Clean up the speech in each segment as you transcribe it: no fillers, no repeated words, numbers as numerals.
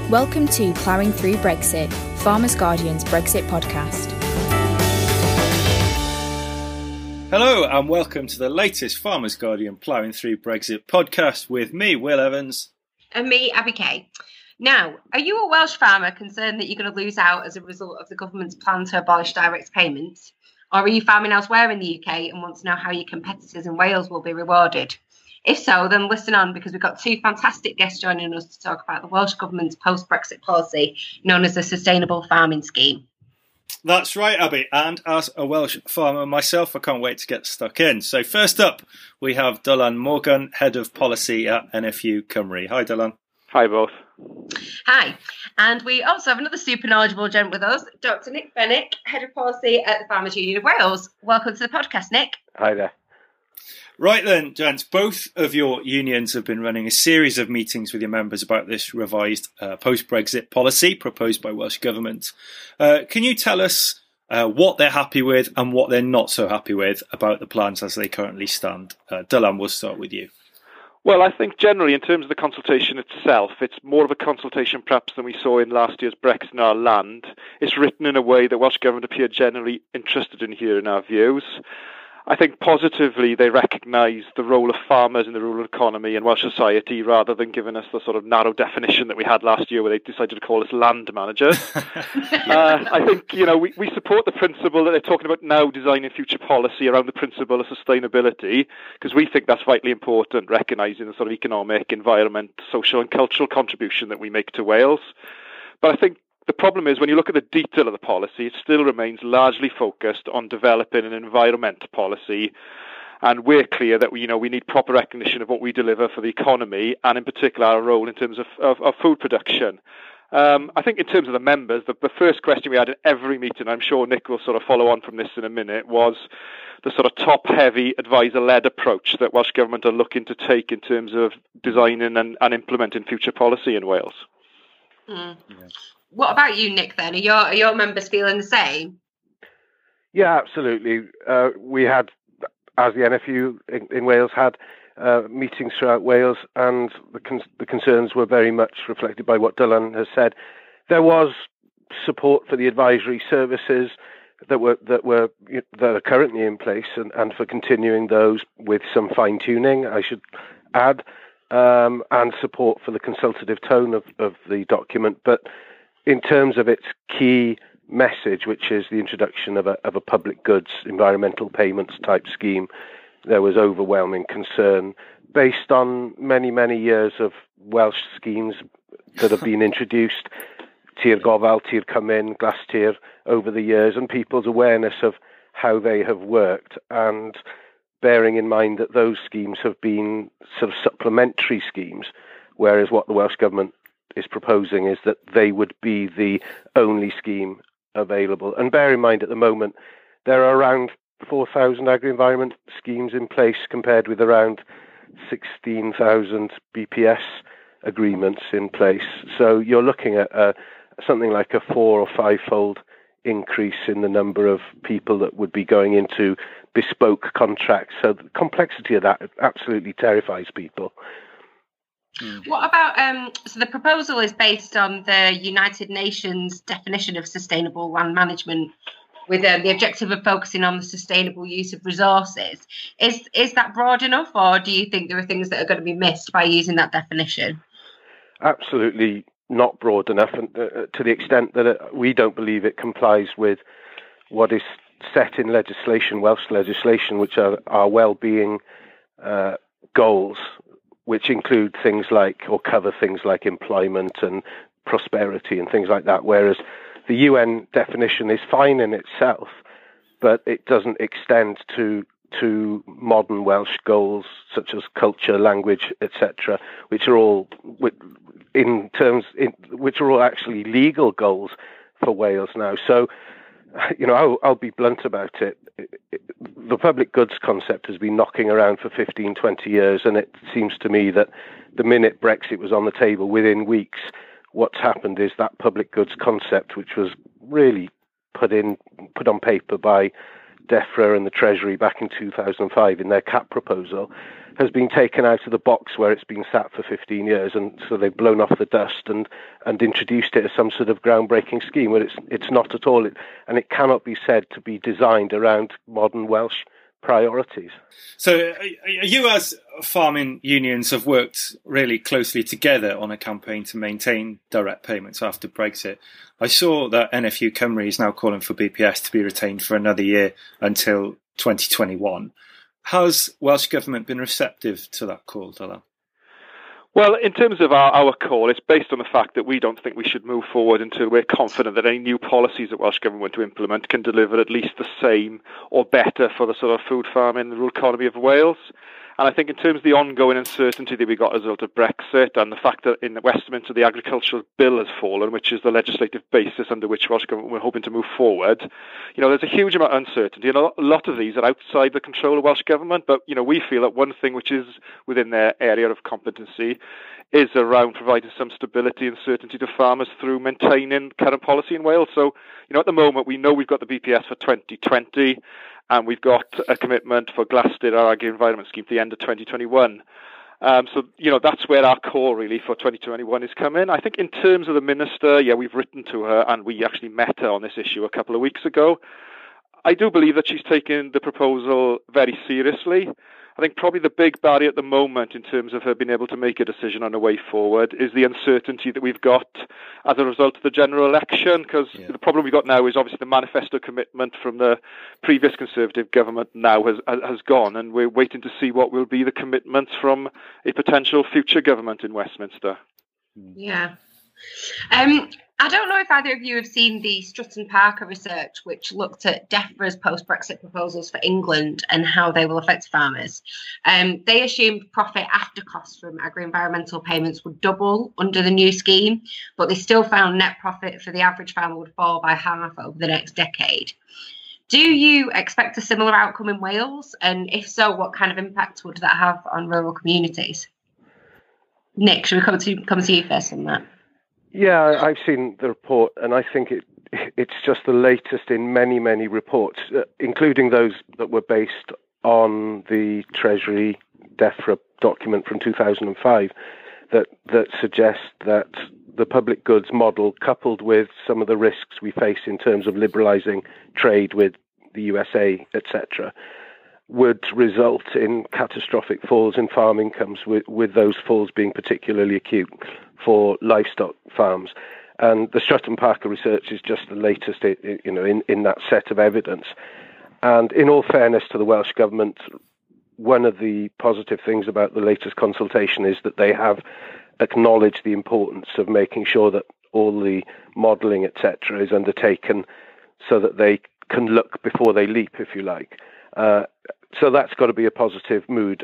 Welcome to Ploughing Through Brexit, Farmers Guardian's Brexit podcast. Hello and welcome to the latest Farmers Guardian Ploughing Through Brexit podcast with me, Will Evans. And me, Abby Kay. Now, are you a Welsh farmer concerned that you're going to lose out as a result of the government's plan to abolish direct payments? Or are you farming elsewhere in the UK and want to know how your competitors in Wales will be rewarded? If so, then listen on, because we've got two fantastic guests joining us to talk about the Welsh Government's post-Brexit policy known as the Sustainable Farming Scheme. That's right, Abby. And as a Welsh farmer myself, I can't wait to get stuck in. So first up, we have Dylan Morgan, Head of Policy at NFU Cymru. Hi, Dylan. Hi, both. Hi. And we also have another super knowledgeable gent with us, Dr. Nick Fenwick, Head of Policy at the Farmers Union of Wales. Welcome to the podcast, Nick. Hi there. Right then, gents, both of your unions have been running a series of meetings with your members about this revised post-Brexit policy proposed by Welsh Government. Can you tell us what they're happy with and what they're not so happy with about the plans as they currently stand? Dylan, we'll start with you. Well, I think generally in terms of the consultation itself, it's more of a consultation perhaps than we saw in last year's Brexit in our land. It's written in a way that Welsh Government appear generally interested in hearing our views. I think positively they recognise the role of farmers in the rural economy and Welsh society rather than giving us the sort of narrow definition that we had last year where they decided to call us land managers. I think, we support the principle that they're talking about now designing future policy around the principle of sustainability, because we think that's vitally important, recognising the sort of economic, environment, social and cultural contribution that we make to Wales. But I think the problem is when you look at the detail of the policy, it still remains largely focused on developing an environment policy. And we're clear that we need proper recognition of what we deliver for the economy and in particular our role in terms of food production. I think in terms of the members, the first question we had in every meeting, I'm sure Nick will sort of follow on from this in a minute, was the sort of top-heavy advisor-led approach that Welsh Government are looking to take in terms of designing and implementing future policy in Wales. Mm. Yeah. What about you, Nick, then? Are your members feeling the same? Yeah, absolutely. We had, as the NFU in Wales, had meetings throughout Wales, and the concerns were very much reflected by what Dylan has said. There was support for the advisory services that are currently in place, and for continuing those with some fine-tuning, I should add, and support for the consultative tone of the document. But in terms of its key message, which is the introduction of a public goods environmental payments type scheme, there was overwhelming concern based on many, many years of Welsh schemes that have been introduced, Tir Gofal, Tir Cymin, Glas Tir, over the years, and people's awareness of how they have worked, and bearing in mind that those schemes have been sort of supplementary schemes, whereas what the Welsh Government is proposing is that they would be the only scheme available. And bear in mind, at the moment, there are around 4,000 agri-environment schemes in place compared with around 16,000 BPS agreements in place. So you're looking at something like a 4 or 5-fold increase in the number of people that would be going into bespoke contracts. So the complexity of that absolutely terrifies people. What about, so the proposal is based on the United Nations definition of sustainable land management with the objective of focusing on the sustainable use of resources. Is that broad enough, or do you think there are things that are going to be missed by using that definition? Absolutely not broad enough, and to the extent that we don't believe it complies with what is set in legislation, Welsh legislation, which are our well-being goals, which include things like, or cover things like employment and prosperity and things like that, whereas the UN definition is fine in itself, but it doesn't extend to modern Welsh goals such as culture, language, etc., which are all actually legal goals for Wales now. So, I'll be blunt about it. The public goods concept has been knocking around for 15, 20 years, and it seems to me that the minute Brexit was on the table, within weeks, what's happened is that public goods concept, which was really put on paper by DEFRA and the Treasury back in 2005 in their CAP proposal, has been taken out of the box where it's been sat for 15 years, and so they've blown off the dust and introduced it as some sort of groundbreaking scheme, where it's not at all, and it cannot be said to be designed around modern Welsh priorities. So you, as farming unions, have worked really closely together on a campaign to maintain direct payments after Brexit. I saw that NFU Cymru is now calling for BPS to be retained for another year until 2021. Has Welsh Government been receptive to that call, Dylan? Well, in terms of our call, it's based on the fact that we don't think we should move forward until we're confident that any new policies that Welsh Government want to implement can deliver at least the same or better for the sort of food farming and the rural economy of Wales. And I think in terms of the ongoing uncertainty that we got as a result of Brexit and the fact that in Westminster the agricultural bill has fallen, which is the legislative basis under which Welsh Government were hoping to move forward, there's a huge amount of uncertainty, and a lot of these are outside the control of Welsh Government. But, we feel that one thing which is within their area of competency is around providing some stability and certainty to farmers through maintaining current policy in Wales. So, at the moment, we know we've got the BPS for 2020, and we've got a commitment for Glastonbury, our agri-environment scheme, to the end of 2021. So, that's where our call really for 2021 is coming. I think in terms of the Minister, we've written to her and we actually met her on this issue a couple of weeks ago. I do believe that she's taken the proposal very seriously. I think probably the big barrier at the moment in terms of her being able to make a decision on a way forward is the uncertainty that we've got as a result of the general election, because the problem we've got now is obviously the manifesto commitment from the previous Conservative government now has gone, and we're waiting to see what will be the commitments from a potential future government in Westminster. Yeah. I don't know if either of you have seen the Strutton Parker research, which looked at DEFRA's post-Brexit proposals for England and how they will affect farmers. They assumed profit after costs from agri-environmental payments would double under the new scheme, but they still found net profit for the average farmer would fall by half over the next decade. Do you expect a similar outcome in Wales? And if so, what kind of impact would that have on rural communities? Nick, should we come to you first on that? Yeah, I've seen the report, and I think it's just the latest in many, many reports, including those that were based on the Treasury DEFRA document from 2005 that suggest that the public goods model, coupled with some of the risks we face in terms of liberalising trade with the USA, etc., would result in catastrophic falls in farm incomes, with those falls being particularly acute for livestock farms. And the Strutton Parker research is just the latest, in that set of evidence. And in all fairness to the Welsh Government, one of the positive things about the latest consultation is that they have acknowledged the importance of making sure that all the modelling, etc., is undertaken so that they can look before they leap, if you like. So that's got to be a positive move.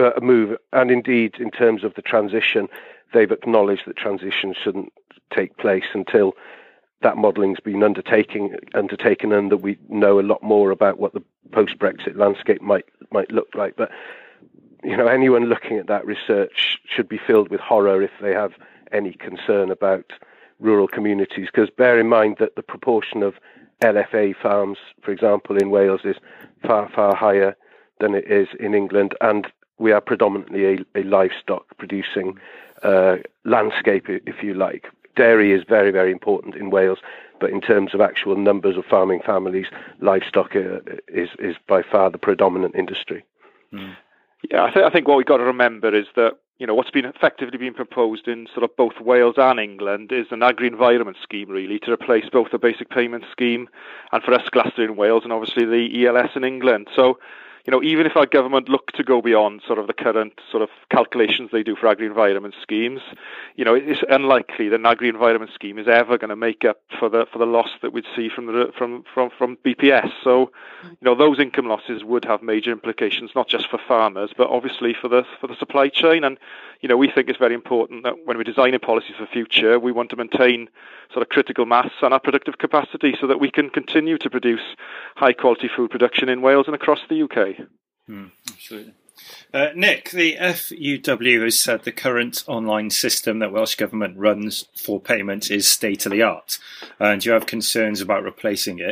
And indeed, in terms of the transition, they've acknowledged that transition shouldn't take place until that modelling's been undertaken, and that we know a lot more about what the post-Brexit landscape might look like. But anyone looking at that research should be filled with horror if they have any concern about rural communities, because bear in mind that the proportion of LFA farms, for example, in Wales is far, far higher than it is in England, and we are predominantly a livestock producing landscape, if you like. Dairy is very, very important in Wales, but in terms of actual numbers of farming families, livestock is by far the predominant industry. Mm. Yeah, I think what we've got to remember is that what's been effectively being proposed in sort of both Wales and England is an agri-environment scheme, really, to replace both the basic payment scheme and for us Glastonbury in Wales and obviously the ELS in England. So, even if our government look to go beyond sort of the current sort of calculations they do for agri-environment schemes, it's unlikely that an agri-environment scheme is ever going to make up for the loss that we'd see from BPS. So, those income losses would have major implications, not just for farmers, but obviously for the supply chain. And we think it's very important that when we're designing policies for the future, we want to maintain sort of critical mass and our productive capacity so that we can continue to produce high quality food production in Wales and across the UK. Absolutely. Nick, the FUW has said the current online system that Welsh Government runs for payments is state-of-the-art, and you have concerns about replacing it.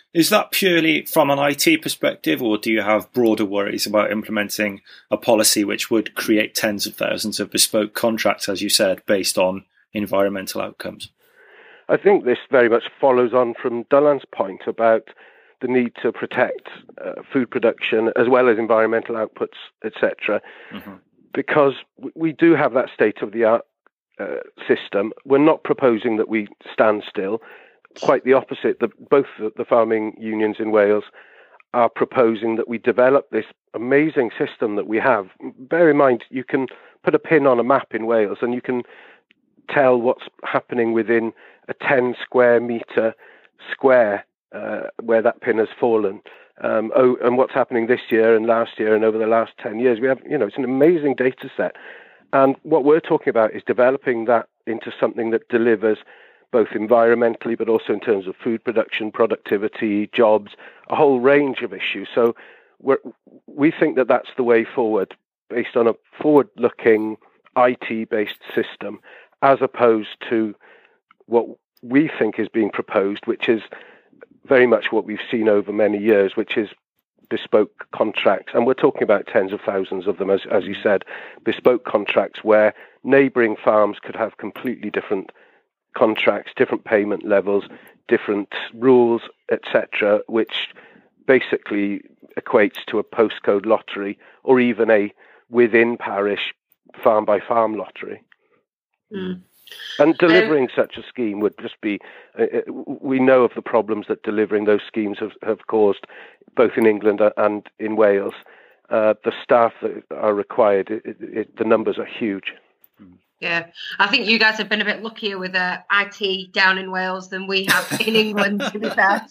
Is that purely from an IT perspective, or do you have broader worries about implementing a policy which would create tens of thousands of bespoke contracts, as you said, based on environmental outcomes? I think this very much follows on from Dylan's point about the need to protect food production as well as environmental outputs, etc. Mm-hmm. Because we do have that state-of-the-art system. We're not proposing that we stand still. Quite the opposite. Both the farming unions in Wales are proposing that we develop this amazing system that we have. Bear in mind, you can put a pin on a map in Wales and you can tell what's happening within a 10 square metre square where that pin has fallen. And what's happening this year and last year and over the last 10 years. We have, it's an amazing data set. And what we're talking about is developing that into something that delivers both environmentally, but also in terms of food production, productivity, jobs, a whole range of issues. So we think that that's the way forward, based on a forward-looking IT-based system, as opposed to what we think is being proposed, which is very much what we've seen over many years, which is bespoke contracts. And we're talking about tens of thousands of them, as you said, bespoke contracts where neighbouring farms could have completely different contracts, different payment levels, different rules, etc., which basically equates to a postcode lottery or even a within parish farm by farm lottery. Mm. And delivering such a scheme would just be, we know of the problems that delivering those schemes have caused both in England and in Wales. The staff that are required, the numbers are huge. Yeah, I think you guys have been a bit luckier with IT down in Wales than we have in England, to be fair.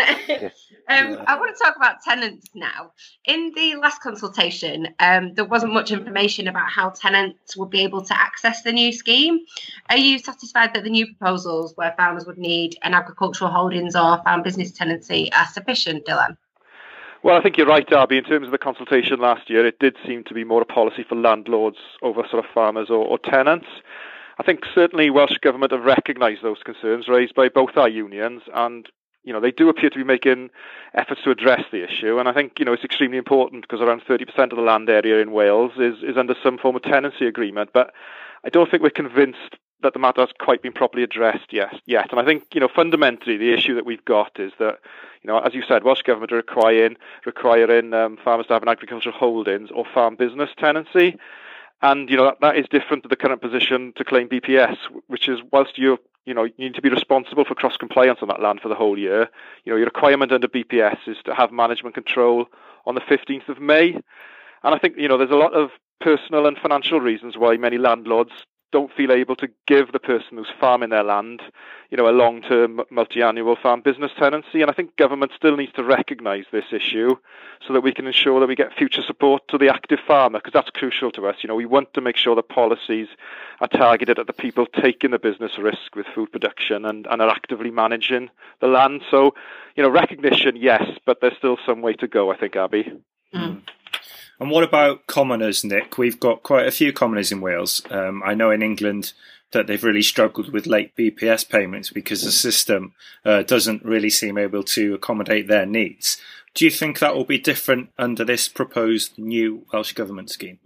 I want to talk about tenants now. In the last consultation, there wasn't much information about how tenants would be able to access the new scheme. Are you satisfied that the new proposals where farmers would need an agricultural holdings or farm business tenancy are sufficient, Dylan? Well, I think you're right, Darby. In terms of the consultation last year, it did seem to be more a policy for landlords over sort of farmers or tenants. I think certainly Welsh Government have recognised those concerns raised by both our unions, and they do appear to be making efforts to address the issue. And I think it's extremely important because around 30% of the land area in Wales is under some form of tenancy agreement. But I don't think we're convinced that the matter has quite been properly addressed yet. And I think, fundamentally the issue that we've got is that, as you said, Welsh Government are requiring farmers to have an agricultural holdings or farm business tenancy. And, that is different to the current position to claim BPS, which is whilst you need to be responsible for cross-compliance on that land for the whole year, your requirement under BPS is to have management control on the 15th of May. And I think, there's a lot of personal and financial reasons why many landlords don't feel able to give the person who's farming their land, a long-term multi-annual farm business tenancy. And I think government still needs to recognise this issue so that we can ensure that we get future support to the active farmer, because that's crucial to us. We want to make sure that policies are targeted at the people taking the business risk with food production and are actively managing the land. So, recognition, yes, but there's still some way to go, I think, Abby. Mm. And what about commoners, Nick? We've got quite a few commoners in Wales. I know in England that they've really struggled with late BPS payments because the system doesn't really seem able to accommodate their needs. Do you think that will be different under this proposed new Welsh Government scheme?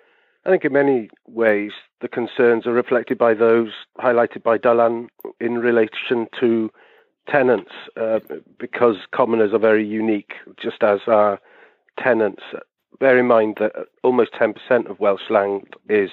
I think in many ways the concerns are reflected by those highlighted by Dylan in relation to tenants, because commoners are very unique, just as are tenants. Bear in mind that almost 10% of Welsh land is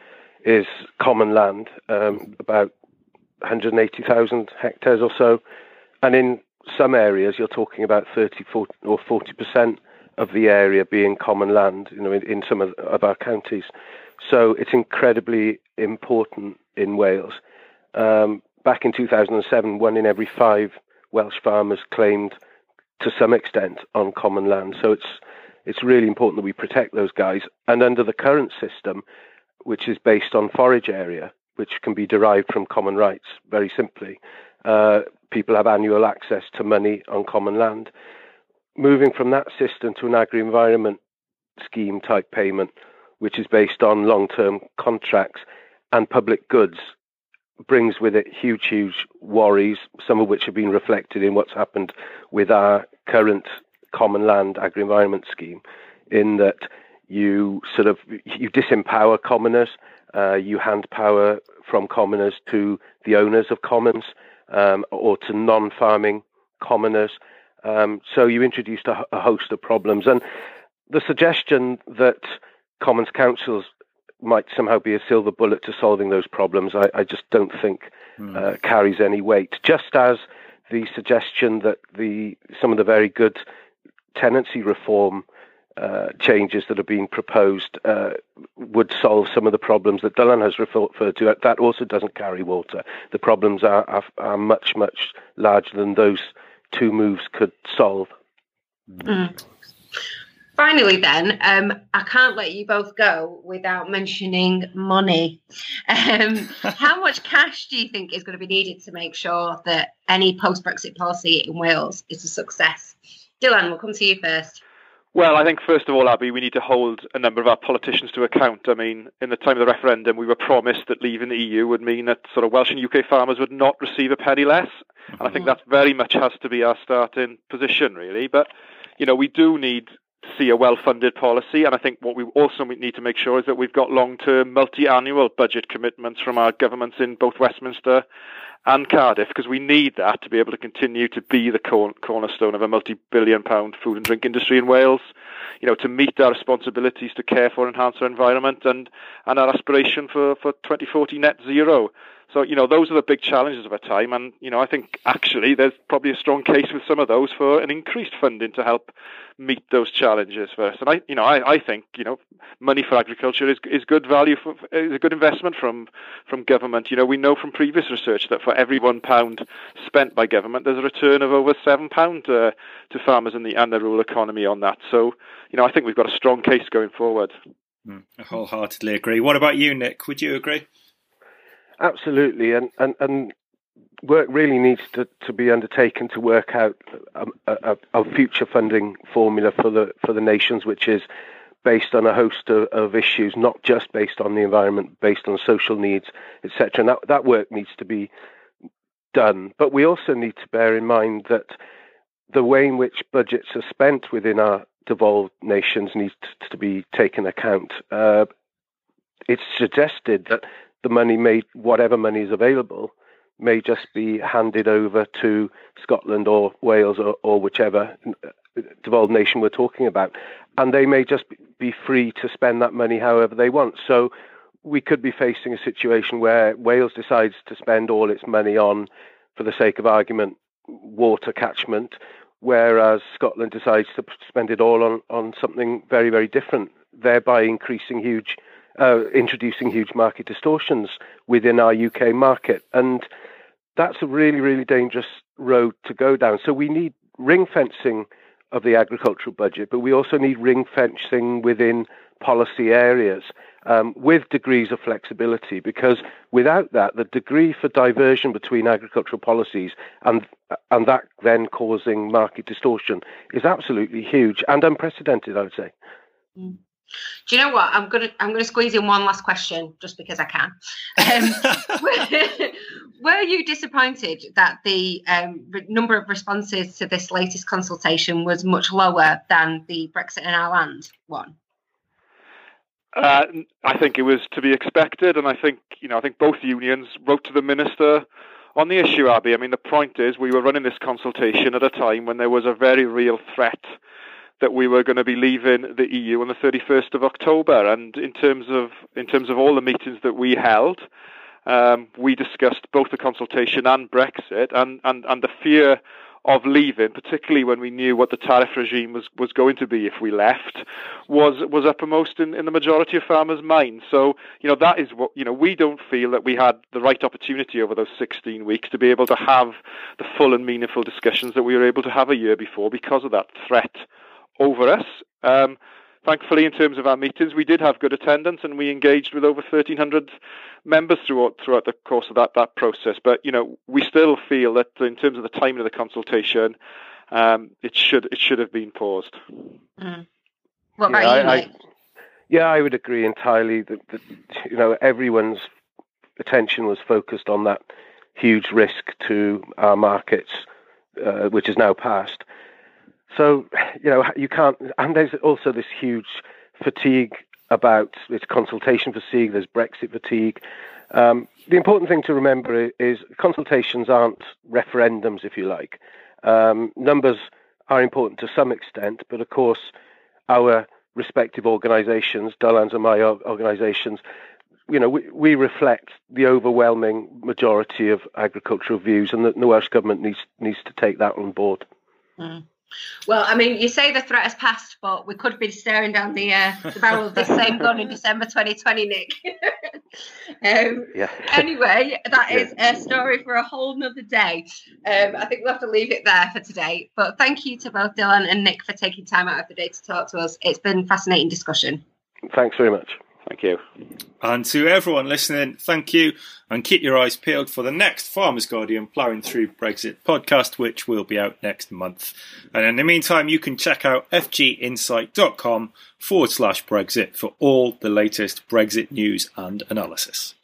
common land, about 180,000 hectares or so. And in some areas, you're talking about 30 or 40% of the area being common land, in some of our counties. So it's incredibly important in Wales. Back in 2007, 1 in every 5 Welsh farmers claimed to some extent on common land. So it's really important that we protect those guys. And under the current system, which is based on forage area, which can be derived from common rights, very simply, people have annual access to money on common land. Moving from that system to an agri-environment scheme type payment, which is based on long-term contracts and public goods, brings with it huge worries, some of which have been reflected in what's happened with our current common land agri-environment scheme, in that you disempower commoners, you hand power from commoners to the owners of commons, or to non-farming commoners. So you introduced a host of problems. And the suggestion that Commons Councils might somehow be a silver bullet to solving those problems, I just don't think carries any weight. Just as the suggestion that some of the very good tenancy reform changes that have been proposed would solve some of the problems that Dylan has referred to, that also doesn't carry water. The problems are much larger than those two moves could solve. Finally, then, I can't let you both go without mentioning money. How much cash do you think is going to be needed to make sure that any post-Brexit policy in Wales is a success? Dylan, we'll come to you first. Well, I think, first of all, Abby, we need to hold a number of our politicians to account. I mean, in the time of the referendum, we were promised that leaving the EU would mean that sort of Welsh and UK farmers would not receive a penny less. And I think that very much has to be our starting position, really. But, we do need to see a well-funded policy. And I think what we also need to make sure is that we've got long-term, multi-annual budget commitments from our governments in both Westminster and Cardiff, because we need that to be able to continue to be the cornerstone of a multi-billion-pound food and drink industry in Wales, to meet our responsibilities to care for and enhance our environment and our aspiration for 2040 net zero. So, those are the big challenges of our time. And, I think actually there's probably a strong case with some of those for an increased funding to help meet those challenges for us. And I think, money for agriculture is good value, is a good investment from government. We know from previous research that for every £1 spent by government, there's a return of over £7 to farmers and the rural economy on that. So, I think we've got a strong case going forward. I wholeheartedly agree. What about you, Nick? Would you agree? Absolutely, and work really needs to be undertaken to work out a future funding formula for the nations, which is based on a host of issues, not just based on the environment, based on social needs, etc. And that work needs to be done. But we also need to bear in mind that the way in which budgets are spent within our devolved nations needs to be taken account. It's suggested that the money whatever money is available, may just be handed over to Scotland or Wales or whichever devolved nation we're talking about. And they may just be free to spend that money however they want. So we could be facing a situation where Wales decides to spend all its money on, for the sake of argument, water catchment, whereas Scotland decides to spend it all on something very, very different, thereby introducing huge market distortions within our UK market. And that's a really, really dangerous road to go down. So we need ring fencing of the agricultural budget, but we also need ring fencing within policy areas with degrees of flexibility, because without that, the degree for diversion between agricultural policies and that then causing market distortion is absolutely huge and unprecedented, I would say. Mm. Do you know what? I'm gonna squeeze in one last question just because I can. Were you disappointed that the number of responses to this latest consultation was much lower than the Brexit in our land one? I think it was to be expected, and I think both unions wrote to the minister on the issue, Abby. I mean, the point is, we were running this consultation at a time when there was a very real threat that we were going to be leaving the EU on the 31st of October. And in terms of all the meetings that we held, we discussed both the consultation and Brexit, and the fear of leaving, particularly when we knew what the tariff regime was going to be if we left, was uppermost in the majority of farmers' minds. So, that is what, we don't feel that we had the right opportunity over those 16 weeks to be able to have the full and meaningful discussions that we were able to have a year before because of that threat over us. Thankfully, in terms of our meetings, we did have good attendance, and we engaged with over 1,300 members throughout the course of that process. But we still feel that in terms of the timing of the consultation, it should have been paused. Mm. What about you, Mike? I would agree entirely that everyone's attention was focused on that huge risk to our markets, which is now passed. So, you can't, and there's also this huge fatigue about it's consultation fatigue, there's Brexit fatigue. The important thing to remember is consultations aren't referendums, if you like. Numbers are important to some extent, but of course, our respective organisations, Dylan's and my organisations, we reflect the overwhelming majority of agricultural views, and the Welsh Government needs to take that on board. Mm. Well, I mean, you say the threat has passed, but we could be staring down the barrel of this same gun in December 2020, Nick. Anyway, that is a story for a whole nother day. I think we'll have to leave it there for today. But thank you to both Dylan and Nick for taking time out of the day to talk to us. It's been a fascinating discussion. Thanks very much. Thank you. And to everyone listening, thank you. And keep your eyes peeled for the next Farmers Guardian Ploughing Through Brexit podcast, which will be out next month. And in the meantime, you can check out fginsight.com/Brexit for all the latest Brexit news and analysis.